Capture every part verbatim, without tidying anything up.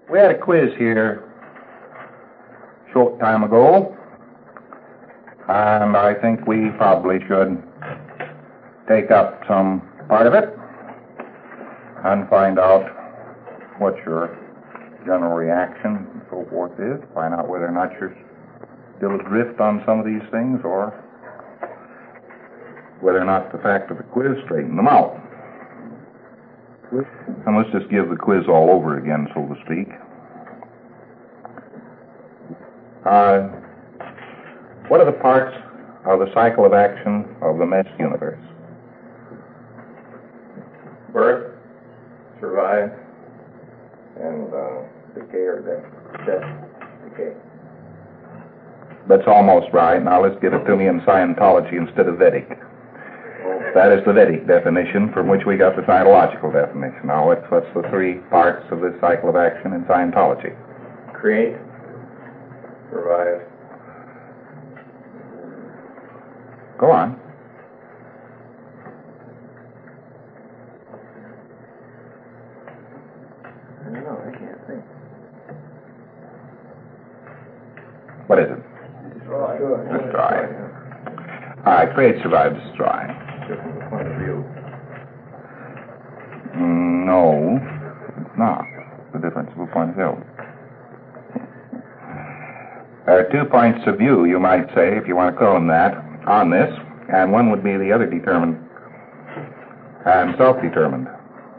We had a quiz here a short time ago, and I think we probably should take up some part of it and find out what your general reaction and so forth is, find out whether or not you're still adrift on some of these things or whether or not the fact of the quiz straightened them out. And let's just give the quiz all over again, so to speak. Uh, what are the parts of the cycle of action of the mesh universe? Birth, survive, and uh, decay or death. Death, decay. That's almost right. Now let's get it to me in Scientology instead of Vedic. That is the Vedic definition from which we got the Scientological definition. Now, what's, what's the three parts of this cycle of action in Scientology? Create, survive. Go on. I don't know. I can't think. What is it? Destroy. Destroy. All right, create, survive, destroy. Different point of view. Mm, no, it's not. The difference of a point of view. There are two points of view, you might say, if you want to call them that, on this, and one would be the other determined and self-determined.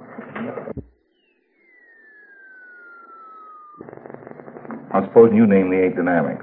I suppose you name the eight dynamics.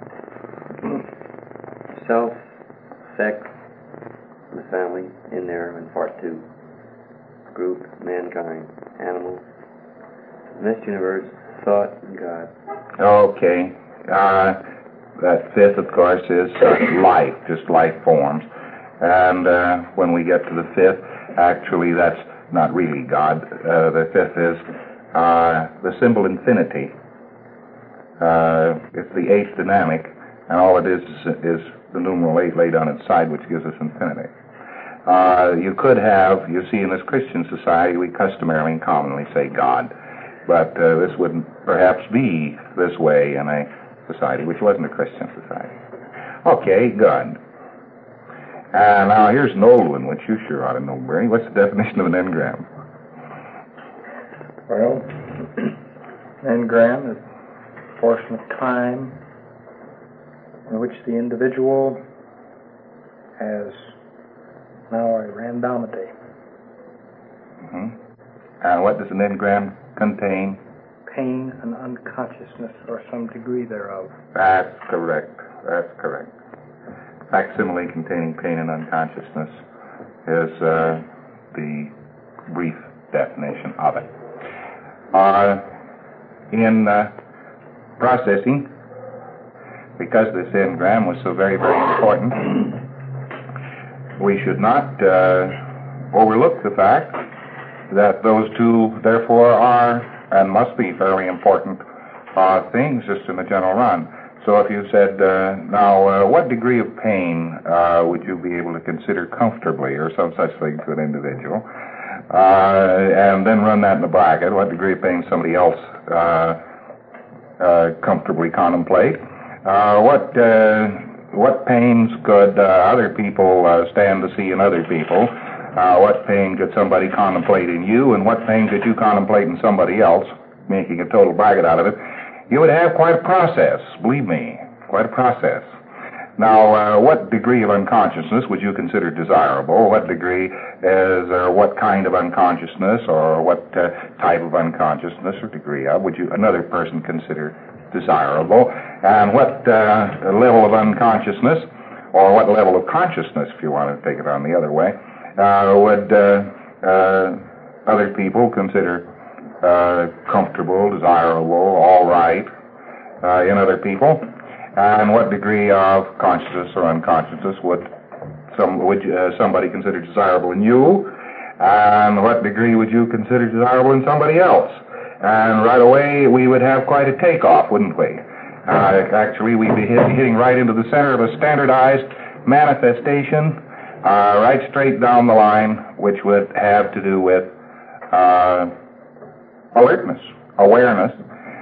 Self, sex, the family, in there in part two. Group, mankind, animals, mesh universe, thought, and God. Okay. Uh, that fifth, of course, is uh, life, just life forms. And uh, when we get to the fifth, actually that's not really God. Uh, the fifth is uh, the symbol infinity. Uh, it's the eighth dynamic, and all it is is, is the numeral eight laid on its side, which gives us infinity. Uh, you could have, you see, in this Christian society, we customarily and commonly say God, but uh, this wouldn't perhaps be this way in a society which wasn't a Christian society. Okay, good. And now here's an old one, which you sure ought to know, Bernie. What's the definition of an engram? Well, engram is a portion of time in which the individual has now a randomity. Mm-hmm. And what does an engram contain? Pain and unconsciousness, or some degree thereof. That's correct. That's correct. Facsimile containing pain and unconsciousness is uh, the brief definition of it. Uh, in uh, processing, because this engram was so very, very important, we should not uh, overlook the fact that those two, therefore, are and must be fairly important uh, things just in the general run. So if you said, uh, now, uh, what degree of pain uh, would you be able to consider comfortably, or some such thing to an individual, uh, and then run that in the bracket, what degree of pain somebody else uh, uh, comfortably contemplate, uh, what uh, what pains could uh, other people uh, stand to see in other people, uh, what pain could somebody contemplate in you, and what pain could you contemplate in somebody else, making a total bracket out of it, you would have quite a process, believe me, quite a process. Now, uh, what degree of unconsciousness would you consider desirable? What degree is, or what kind of unconsciousness, or what uh, type of unconsciousness or degree of would you another person consider desirable? And what uh, level of unconsciousness, or what level of consciousness, if you want to take it on the other way, uh, would uh, uh, other people consider uh, comfortable, desirable, all right uh, in other people? And what degree of consciousness or unconsciousness would some would uh, somebody consider desirable in you? And what degree would you consider desirable in somebody else? And right away we would have quite a takeoff, wouldn't we? Uh, actually, we'd be hit, hitting right into the center of a standardized manifestation, uh, right straight down the line, which would have to do with uh, alertness, awareness,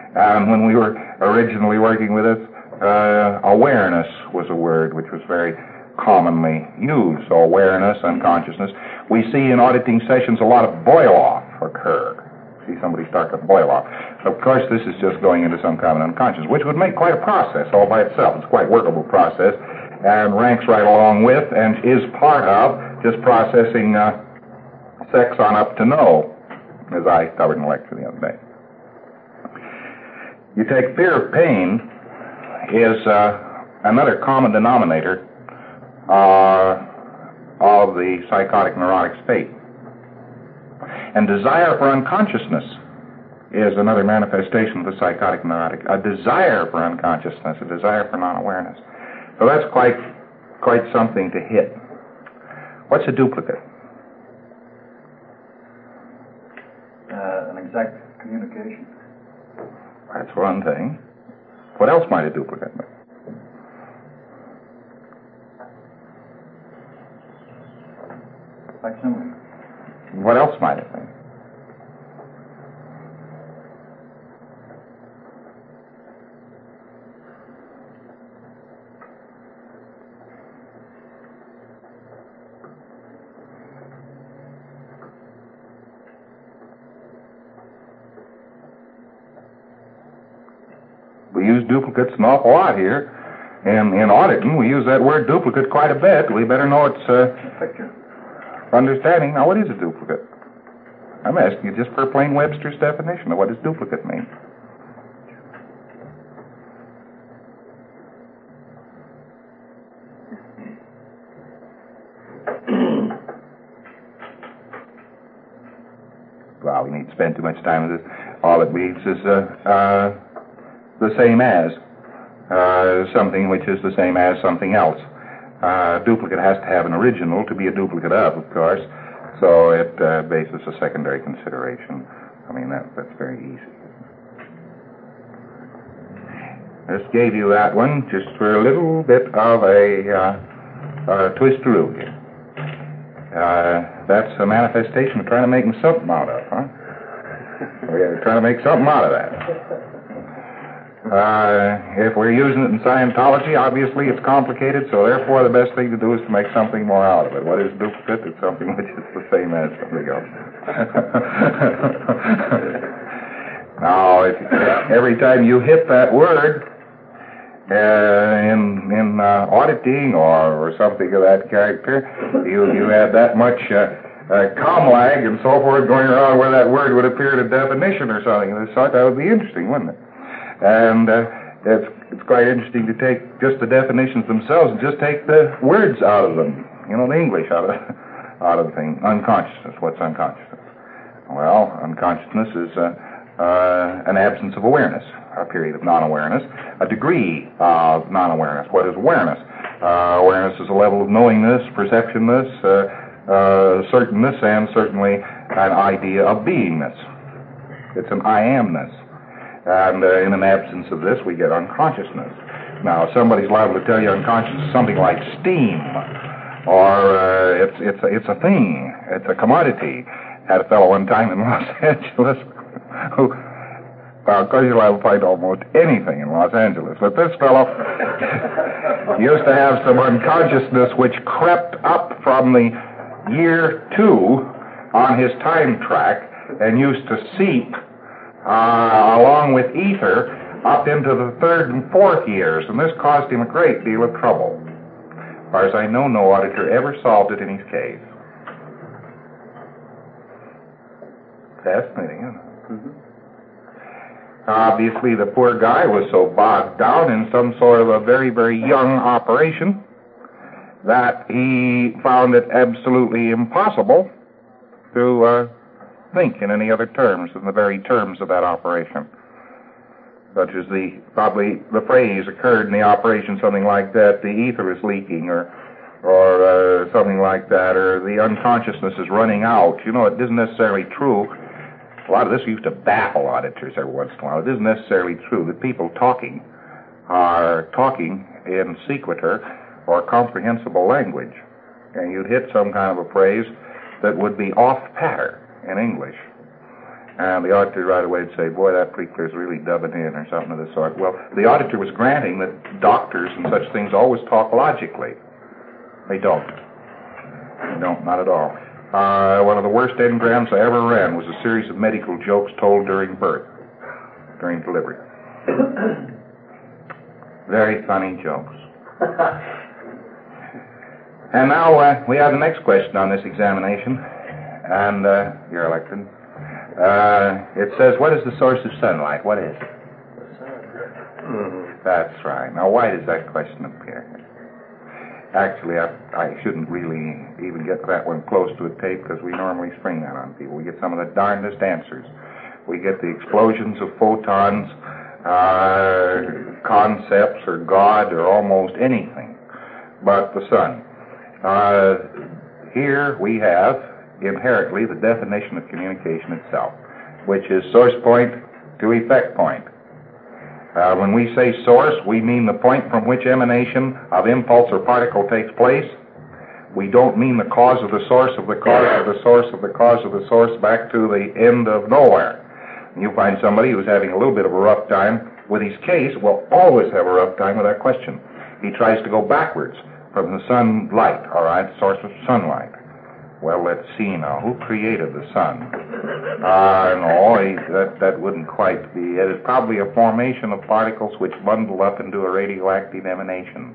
And when we were originally working with it, uh, awareness was a word which was very commonly used. So awareness, unconsciousness. We see in auditing sessions a lot of boil-off occur. See somebody start to boil off. Of course, this is just going into some kind of unconscious, which would make quite a process all by itself. It's quite a workable process and ranks right along with and is part of just processing uh, sex on up to know, as I covered in a lecture the other day. You take fear of pain is uh, another common denominator uh, of the psychotic neurotic state. And desire for unconsciousness is another manifestation of the psychotic neurotic. A desire for unconsciousness, a desire for non-awareness. So that's quite, quite something to hit. What's a duplicate? Uh, an exact communication. That's one thing. What else might a duplicate be? Facsimile. What else might it be? We use duplicates an awful lot here. And in auditing, we use that word duplicate quite a bit. We better know its uh, Picture. understanding. Now, what is a duplicate? I'm asking you just for a plain Webster's definition of what does duplicate mean. Well, we need to spend too much time with this. All it means is uh, uh, the same as. Uh, something which is the same as something else. Uh, duplicate has to have an original to be a duplicate of, of course, so it uh, bases a secondary consideration. I mean, that, that's very easy. Just gave you that one just for a little bit of a, uh, a twistaroo here. Uh, that's a manifestation of trying to make something out of, huh? We're trying to make something out of that. Uh, if we're using it in Scientology, obviously it's complicated, so therefore the best thing to do is to make something more out of it. What is duplicate? It's something which is the same as something else. Now, if, every time you hit that word uh, in in uh, auditing or, or something of that character, you you add that much uh, uh, com lag and so forth going around where that word would appear in a definition or something of this sort. That would be interesting, wouldn't it? And uh, it's, it's quite interesting to take just the definitions themselves and just take the words out of them. You know, the English out of out of the thing. Unconsciousness. What's unconsciousness? Well, unconsciousness is uh, uh, an absence of awareness, a period of non-awareness, a degree of non-awareness. What is awareness? Uh, awareness is a level of knowingness, perceptionness, uh, uh, certainness, and certainly an idea of beingness. It's an I amness. And uh, in an absence of this, we get unconsciousness. Now, somebody's liable to tell you unconsciousness is something like steam, or uh, it's it's a, it's a thing, it's a commodity. Had a fellow one time in Los Angeles who, well, of course, you're liable to find almost anything in Los Angeles, but this fellow used to have some unconsciousness which crept up from the year two on his time track and used to seep Uh, along with ether up into the third and fourth years, and this caused him a great deal of trouble. As far as I know, no auditor ever solved it in his case. Fascinating, isn't it? Mm-hmm. Obviously, the poor guy was so bogged down in some sort of a very, very young operation that he found it absolutely impossible to uh, think in any other terms than the very terms of that operation. Such as the, probably the phrase occurred in the operation, something like that, the ether is leaking, or or uh, something like that, or the unconsciousness is running out. You know, it isn't necessarily true. A lot of this used to baffle auditors every once in a while. It isn't necessarily true that people talking are talking in sequitur or comprehensible language. And you'd hit some kind of a phrase that would be off pattern in English. And the auditor right away would say, boy, that preclear's really dubbing in or something of the sort. Well, the auditor was granting that doctors and such things always talk logically. They don't. They don't, not at all. Uh, one of the worst engrams I ever ran was a series of medical jokes told during birth, during delivery. Very funny jokes. And now uh, we have the next question on this examination, and uh, you're elected. Uh, it says, what is the source of sunlight? What is it? Mm-hmm. That's right. Now, why does that question appear? Actually, I, I shouldn't really even get that one close to a tape because we normally spring that on people. We get some of the darndest answers. We get the explosions of photons, uh, concepts, or God, or almost anything but the sun. Uh, here we have inherently the definition of communication itself, which is source point to effect point. Uh, when we say source, we mean the point from which emanation of impulse or particle takes place. We don't mean the cause of the source of the cause of the source of the cause of the source back to the end of nowhere. And you find somebody who's having a little bit of a rough time with his case will always have a rough time with that question. He tries to go backwards from the sunlight, all right, source of sunlight. Well, let's see now. Who created the sun? Uh, no, he, that, that wouldn't quite be it. It's probably a formation of particles which bundle up into a radioactive emanation.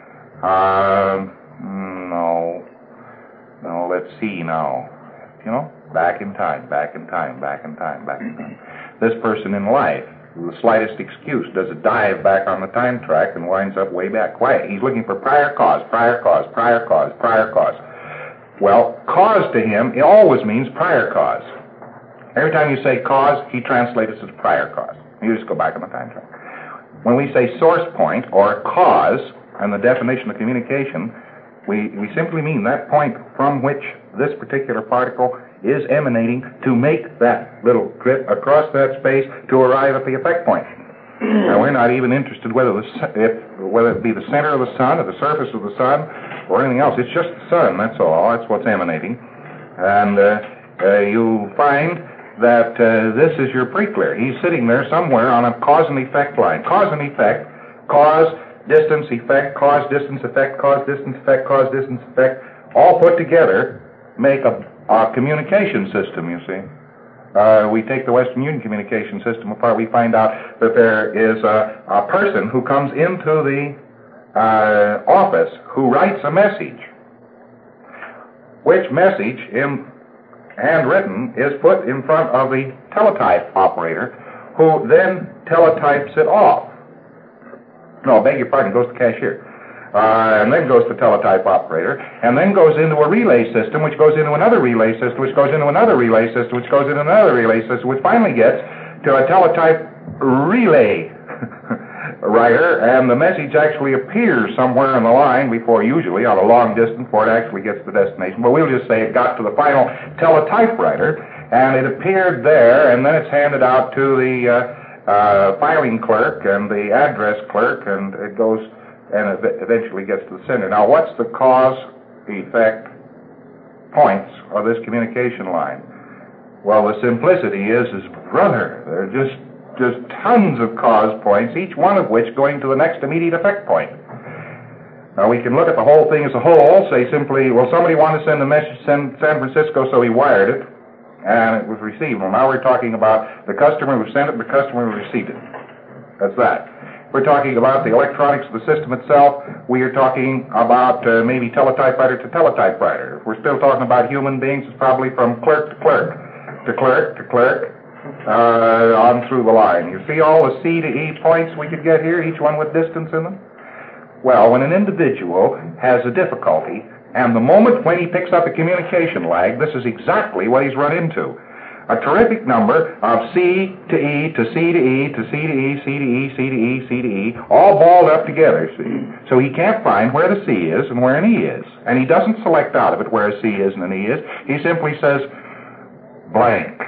Uh, no. No, let's see now. You know, back in time, back in time, back in time, back in time. This person in life, with the slightest excuse, does a dive back on the time track and winds up way back. Why? He's looking for prior cause, prior cause, prior cause, prior cause. Well, cause to him, it always means prior cause. Every time you say cause, he translates it as prior cause. You just go back on the time track. When we say source point or cause, and the definition of communication, we, we simply mean that point from which this particular particle is emanating to make that little trip across that space to arrive at the effect point. Now, we're not even interested whether the, if, whether it be the center of the sun or the surface of the sun or anything else. It's just the sun, that's all. That's what's emanating. And uh, uh, you find that uh, this is your preclear. He's sitting there somewhere on a cause and effect line. Cause and effect, cause, distance, effect, cause, distance, effect, cause, distance, effect, cause, distance, effect, all put together make a, a communication system, you see. Uh, we take the Western Union communication system apart. We find out that there is a, a person who comes into the uh, office who writes a message, which message, in handwritten, is put in front of the teletype operator, who then teletypes it off. No, beg your pardon, goes to cashier. Uh, and then goes to teletype operator, and then goes into a relay system, which goes into another relay system, which goes into another relay system, which goes into another relay system, which finally gets to a teletype relay writer, and the message actually appears somewhere on the line before, usually on a long distance, before it actually gets to the destination. But we'll just say it got to the final teletype writer, and it appeared there, and then it's handed out to the uh, uh, filing clerk and the address clerk, and it goes and eventually gets to the center. Now, what's the cause-effect points of this communication line? Well, the simplicity is, is brother, there are just, just tons of cause points, each one of which going to the next immediate effect point. Now, we can look at the whole thing as a whole, say simply, well, somebody wanted to send a message to San Francisco, so he wired it, and it was received. Well, now we're talking about the customer who sent it and the customer who received it. That's that. We're talking about the electronics of the system itself. We are talking about uh, maybe teletypewriter to teletypewriter. If we're still talking about human beings, it's probably from clerk to clerk, to clerk to clerk, uh, on through the line. You see all the C to E points we could get here, each one with distance in them? Well, when an individual has a difficulty, and the moment when he picks up a communication lag, this is exactly what he's run into. A terrific number of C to E to C to E to C to E, C to E, C to E, C to E, all balled up together, see? So he can't find where the C is and where an E is. And he doesn't select out of it where a C is and an E is. He simply says, blank.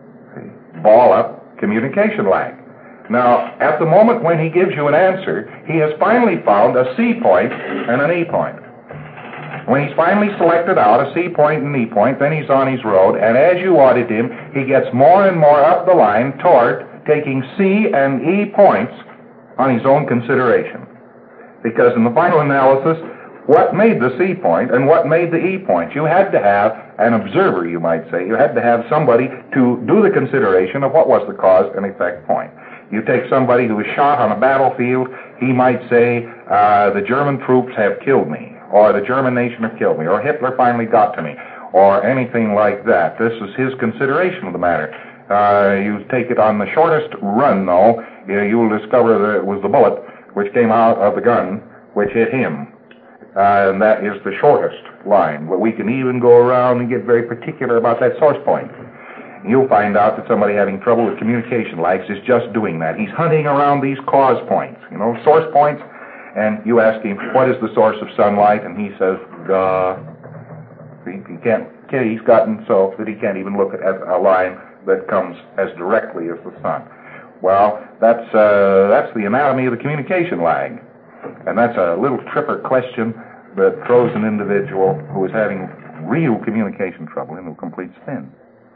Ball up communication lag. Now, at the moment when he gives you an answer, he has finally found a C point and an E point. When he's finally selected out a C point and E point, then he's on his road, and as you audit him, he gets more and more up the line toward taking C and E points on his own consideration. Because in the final analysis, what made the C point and what made the E point? You had to have an observer, you might say. You had to have somebody to do the consideration of what was the cause and effect point. You take somebody who was shot on a battlefield, he might say, uh, the German troops have killed me, or the German nation have killed me, or Hitler finally got to me, or anything like that. This is his consideration of the matter. Uh, you take it on the shortest run, though, you will discover that it was the bullet which came out of the gun which hit him. Uh, and that is the shortest line. But we can even go around and get very particular about that source point. You'll find out that somebody having trouble with communication lags is just doing that. He's hunting around these cause points, you know, source points, and you ask him, what is the source of sunlight? And he says, duh. He, he can't, he's gotten so that he can't even look at a line that comes as directly as the sun. Well, that's, uh, that's the anatomy of the communication lag. And that's a little tripper question that throws an individual who is having real communication trouble into a complete spin.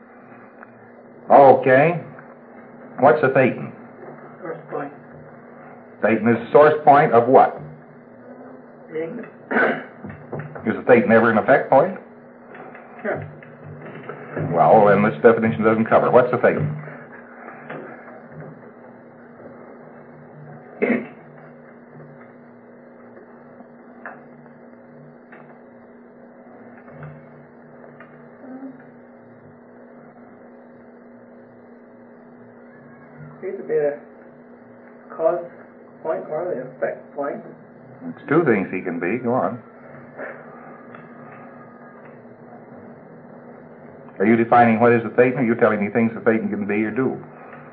Okay. What's a thetan? Source point. Thetan is the source point of what? Being. Is a thetan ever an effect point? Sure. Well, then this definition doesn't cover. What's a thetan? Seems to be the cause point or the effect point. It's two things he can be. Go on. Are you defining what is a thetan, or are you telling me things a thetan can be or do?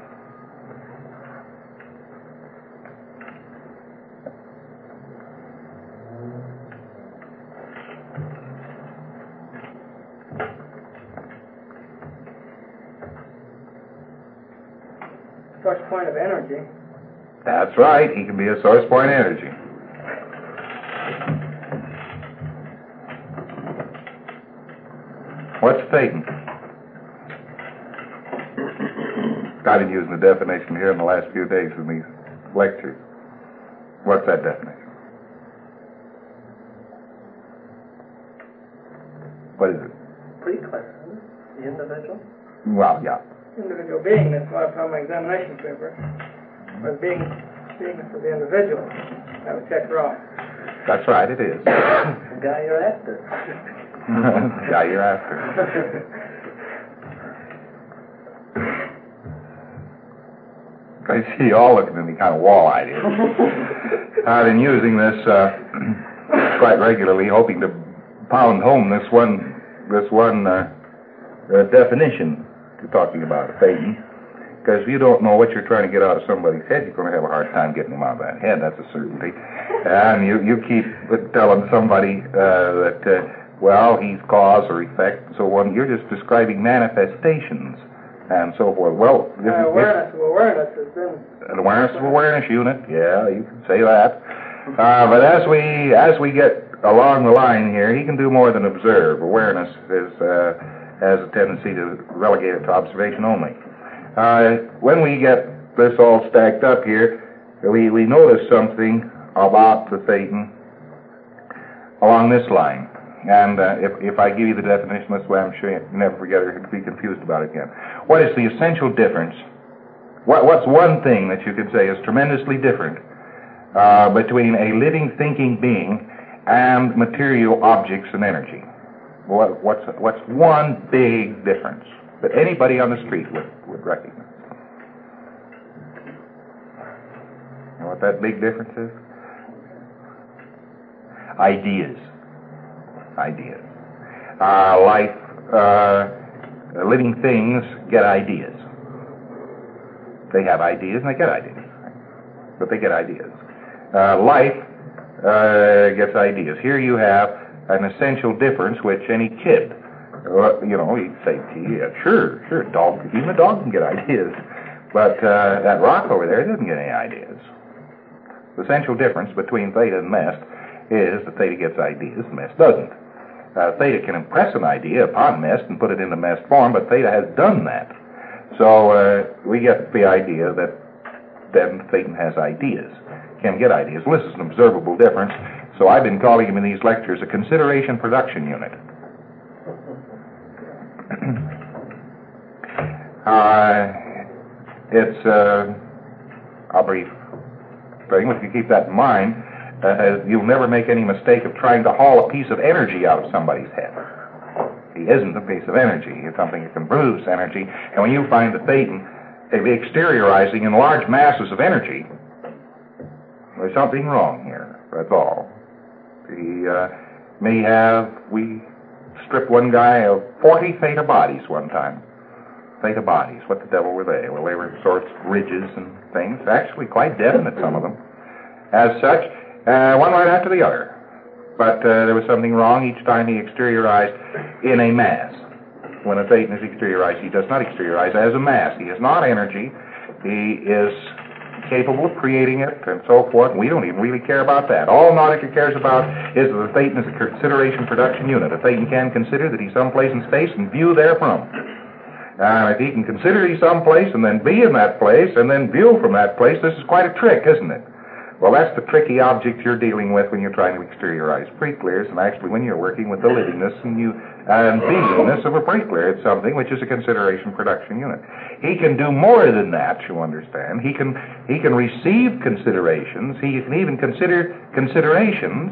Source point of energy. That's right. He can be a source point energy. What's thetan? I've been using the definition here in the last few days in these lectures. What's that definition? What is it? Pretty clear, isn't it? The individual. Well, yeah. Individual being, that's why from my examination paper, was being, being for the individual. That would check her off. That's right, it is. The guy you're after. The guy you're after. I see you all looking at me kind of wall-eyed here. I've been using this uh, quite regularly, hoping to pound home this one, this one uh, uh, definition you're talking about, thetan. Because if you don't know what you're trying to get out of somebody's head, you're going to have a hard time getting them out of that head. That's a certainty. And you, you keep telling somebody uh, that, uh, well, he's cause or effect and so on. You're just describing manifestations and so forth. Well, this, Uh, awareness of awareness has been. an awareness of awareness unit. Yeah, you can say that. Uh, but as we as we get along the line here, he can do more than observe. Awareness is uh, has a tendency to relegate it to observation only. Uh, when we get this all stacked up here, we, we notice something about the thetan along this line. And uh, if, if I give you the definition this way, I'm sure you never forget it or be confused about it again. What is the essential difference? What, what's one thing that you could say is tremendously different uh, between a living, thinking being and material objects and energy? What, what's, what's one big difference that anybody on the street would, would recognize? You know what that big difference is? Ideas. Ideas. Uh, life, uh, living things get ideas. They have ideas and they get ideas. But they get ideas. Uh, life uh, gets ideas. Here you have an essential difference which any kid, uh, you know, he'd say, yeah, sure, sure, dog, even a dog can get ideas. But uh, that rock over there doesn't get any ideas. The essential difference between theta and mest is that theta gets ideas, and mest doesn't. Uh, theta can impress an idea upon Mest and put it into Mest form, but theta has done that. So uh, we get the idea that then Thetan has ideas, can get ideas. Well, this is an observable difference, so I've been calling him in these lectures a consideration production unit. uh, it's uh, a brief thing. If you keep that in mind, uh, you'll never make any mistake of trying to haul a piece of energy out of somebody's head. He isn't a piece of energy. He's something that can produce energy. And when you find the Thetan uh, exteriorizing in large masses of energy, there's something wrong here. That's all. He uh, may have, we stripped one guy of forty theta bodies one time. Theta bodies, what the devil were they? Well, they were sorts of ridges and things, actually quite definite, some of them. As such, uh, one right after the other. But uh, there was something wrong each time he exteriorized in a mass. When a Thetan is exteriorized, he does not exteriorize as a mass. He is not energy. He is capable of creating it and so forth. We don't even really care about that. All Nautica cares about is that the Thetan is a consideration production unit. A Thetan can consider that he's someplace in space and view therefrom. And if he can consider he's someplace and then be in that place and then view from that place, this is quite a trick, isn't it? Well, that's the tricky object you're dealing with when you're trying to exteriorize pre-clears, and actually when you're working with the livingness and you and beingness of a pre-clear. It's something which is a consideration production unit. He can do more than that, you understand. He can he can receive considerations. He can even consider considerations.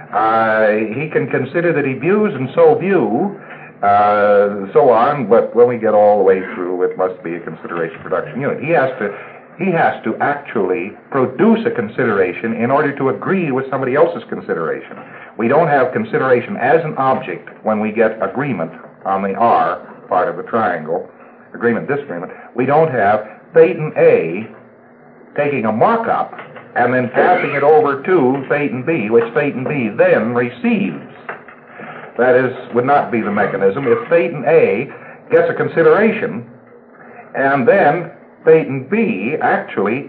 Uh, he can consider that he views and so view, uh, so on, but when we get all the way through, it must be a consideration production unit. He has to He has to actually produce a consideration in order to agree with somebody else's consideration. We don't have consideration as an object when we get agreement on the R part of the triangle, agreement, disagreement. We don't have Thetan A taking a markup and then passing it over to Thetan B, which Thetan B then receives. That is, would not be the mechanism. If Thetan A gets a consideration and then Thetan B actually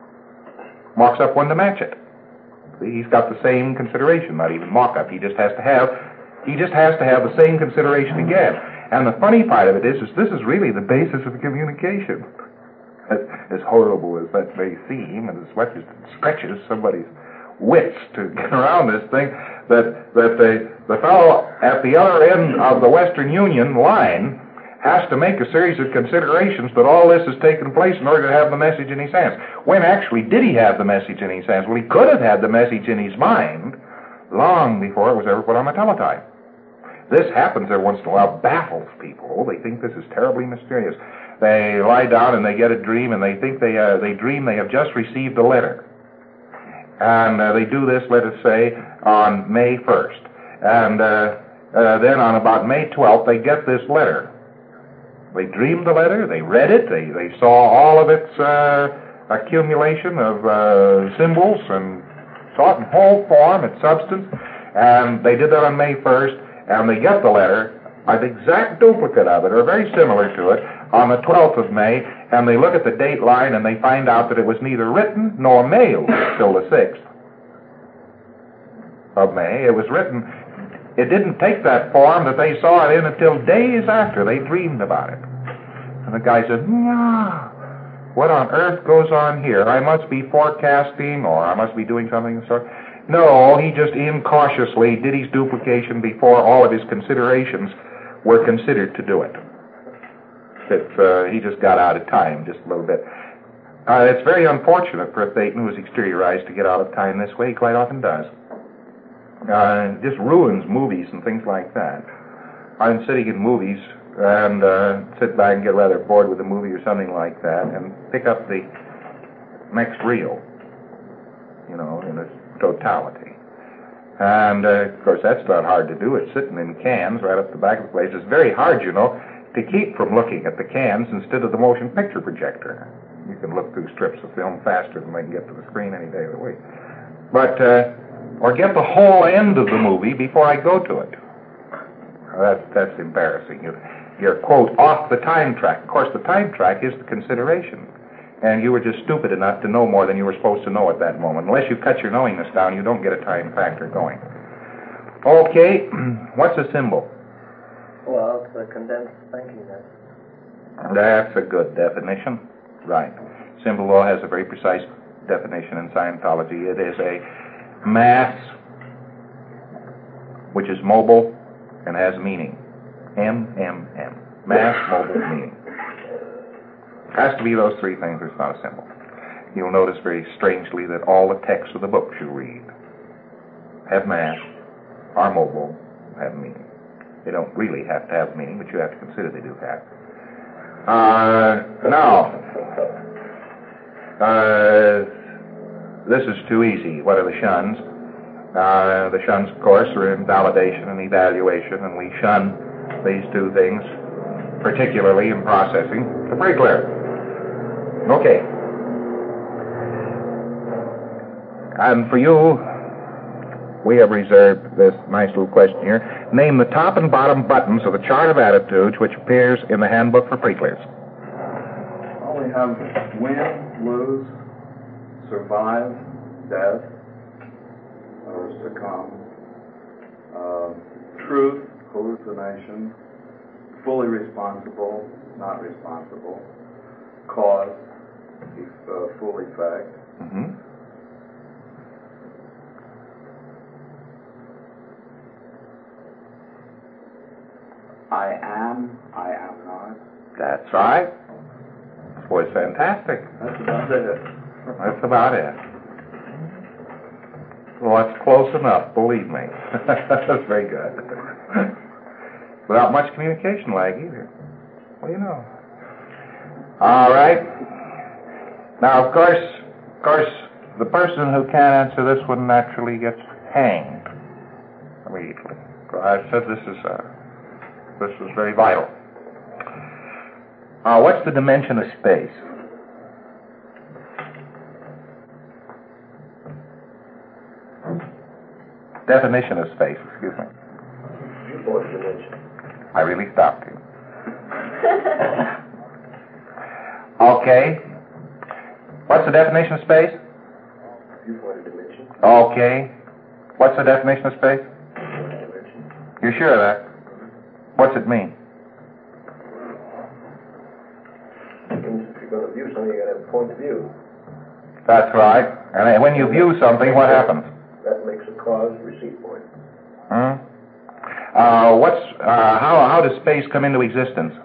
marks up one to match it. He's got the same consideration, not even markup. He just has to have, he just has to have the same consideration again. And the funny part of it is, is this is really the basis of the communication. As, as horrible as that may seem, and as much as it stretches somebody's wits to get around this thing, that that the the fellow at the other end of the Western Union line has to make a series of considerations that all this has taken place in order to have the message in his hands. When actually did he have the message in his hands? Well, he could have had the message in his mind long before it was ever put on the teletype. This happens every once in a while, baffles people. They think this is terribly mysterious. They lie down and they get a dream, and they think they uh, they dream they have just received a letter. And uh, they do this, let us say, on May first. And uh, uh, then on about May twelfth, they get this letter. They dreamed the letter, they read it, they, they saw all of its uh, accumulation of uh, symbols and saw it in whole form, its substance, and they did that on May first, and they get the letter, an exact duplicate of it, or very similar to it, on the twelfth of May, and they look at the date line and they find out that it was neither written nor mailed till the sixth of May. It was written. It didn't take that form that they saw it in until days after they dreamed about it. And the guy said, "Yeah, what on earth goes on here? I must be forecasting, or I must be doing something of the sort." No, he just incautiously did his duplication before all of his considerations were considered to do it. It uh, he just got out of time just a little bit. Uh, it's very unfortunate for a Thetan who is exteriorized to get out of time this way. He quite often does. Uh, just ruins movies and things like that. I'm sitting in movies and uh, sit back and get rather bored with a movie or something like that and pick up the next reel, you know, in its totality. And, uh, of course, that's not hard to do. It's sitting in cans right up the back of the place. It's very hard, you know, to keep from looking at the cans instead of the motion picture projector. You can look through strips of film faster than they can get to the screen any day of the week. But, uh, or get the whole end of the movie before I go to it. That's, that's embarrassing. You're, you're, quote, off the time track. Of course, the time track is the consideration. And you were just stupid enough to know more than you were supposed to know at that moment. Unless you cut your knowingness down, you don't get a time factor going. Okay, what's a symbol? Well, it's a condensed thinking. That's a good definition. Right. Symbol law has a very precise definition in Scientology. It is a mass which is mobile and has meaning. M M M. Mass, mobile, meaning. Has to be those three things or it's not a symbol. You'll notice very strangely that all the texts of the books you read have mass, are mobile, have meaning. They don't really have to have meaning, but you have to consider they do have. Uh, now, uh, this is too easy. What are the shuns? Uh, the shuns, of course, are in validation and evaluation, and we shun these two things, particularly in processing. It's very clear. Okay. And for you, we have reserved this nice little question here. Name the top and bottom buttons of the chart of attitudes which appears in the handbook for pre-clears. Well, we have win, lose, survive, death, or succumb, uh, truth, hallucination, fully responsible, not responsible, cause, uh, full effect. Mm-hmm. I am, I am not. That's right. Boy, it's fantastic. That's about it. That's about it. Well, that's close enough, believe me. That's very good. Without much communication lag either. Well, you know. All right. Now, of course, of course, the person who can't answer this one naturally gets hanged immediately. I said this is uh, this is very vital. Uh, what's the dimension of space? Definition of space, excuse me. Viewport dimension. I really stopped you. Okay. What's the definition of space? Viewport dimension. Okay. What's the definition of space? Dimension. You're sure of that? What's it mean? If you're going to view something, you got to have a point of view. That's right. And when you view something, what happens? That makes a cause receipt point. Hmm? Uh, what's uh, how how does space come into existence?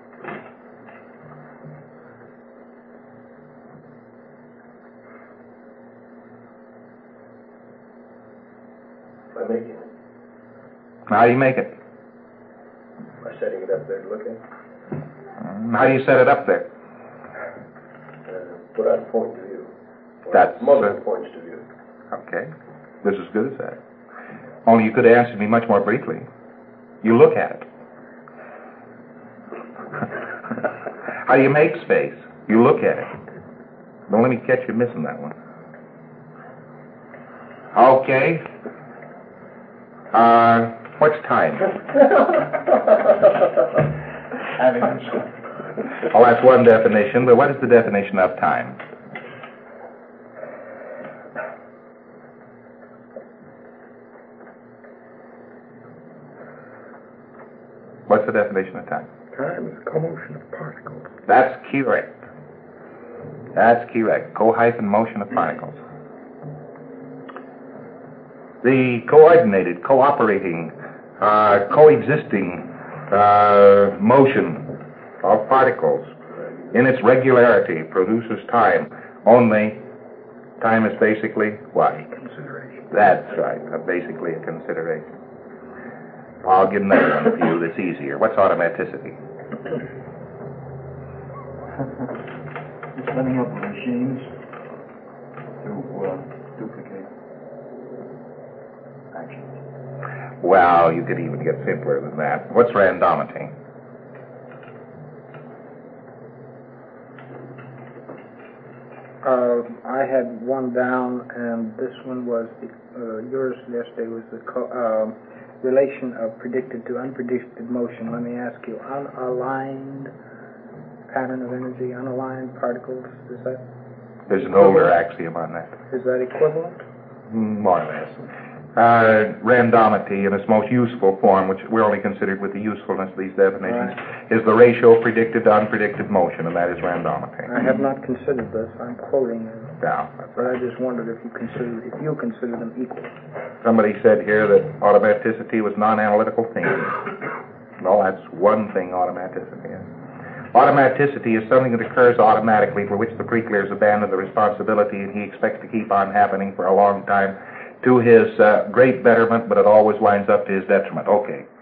By making it. How do you make it? By setting it up there to look at. Hmm, How do you set it up there? Uh, put out a point of view. Or That's, multiple uh, points to view. Okay. This is as good as that. Only you could have answered me much more briefly. You look at it. How do you make space? You look at it. Don't let me catch you missing that one. Okay. Uh, what's time? Oh, that's one definition, but what is the definition of time? What's the definition of time? Time is commotion of particles. That's correct. That's correct. Co-hyphen motion of particles. The coordinated, cooperating, uh, coexisting uh, motion of particles in its regularity produces time. Only time is basically what? Consideration. That's right. Uh, basically a consideration. I'll give another one for you that's easier. What's automaticity? Setting up machines to uh, duplicate actions. Well, you could even get simpler than that. What's randomity? Uh, I had one down, and this one was the, uh, yours yesterday was the co- uh, relation of predicted to unpredicted motion. Let me ask you, unaligned pattern of energy, unaligned particles, is that There's an older axiom on that. is that equivalent? More or less. Uh, randomity in its most useful form, which we're only considered with the usefulness of these definitions, is the ratio of predicted to unpredicted motion, and that is randomity. I have not considered this. I'm quoting it. Yeah. But I just wondered if you consider if you consider them equal. Somebody said here that automaticity was non-analytical thinking. Well, that's one thing automaticity is. Automaticity is something that occurs automatically for which the pre-clears abandon the responsibility and he expects to keep on happening for a long time to his uh, great betterment, but it always winds up to his detriment. Okay.